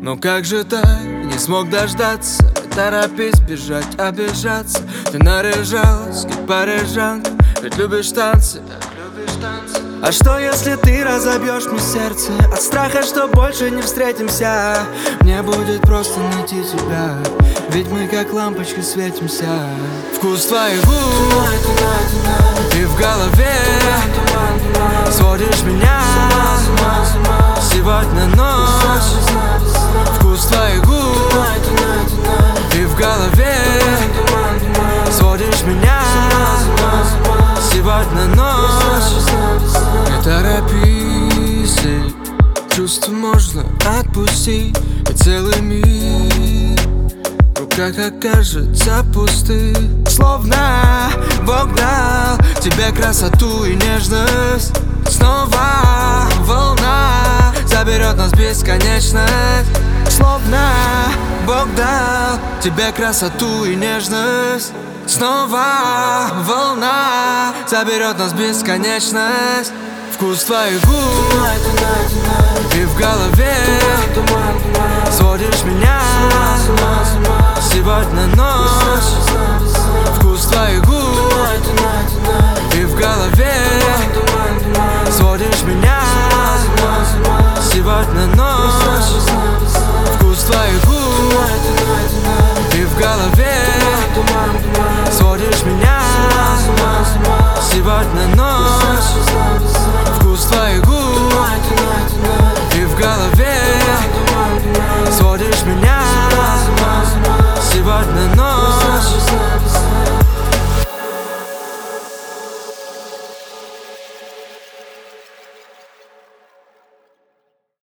Ну как же так, не смог дождаться, не торопись бежать, обижаться. Ты наряжалась, как парижанка, ведь любишь танцы. А что если ты разобьешь мне сердце от страха, что больше не встретимся? Мне будет просто найти тебя, ведь мы как лампочки светимся. Вкус твоих губ и в голове сводишь меня сегодня ночь. Вкус твоих губ и в голове сводишь меня сегодня ночь. Не торопись, чувства можно отпустить, и целый мир в руках окажется пустых. Словно Бог дал тебе красоту и нежность. Снова волна заберет нас в бесконечность. Словно Бог дал тебе красоту и нежность. Снова волна заберет нас в бесконечность. Вкус твоих губ и в голове сводишь меня сегодня ночь. Вкус твоих губ и в голове сводишь меня сегодня ночь. Вкус твоих губ и в голове сводишь меня сегодня ночь.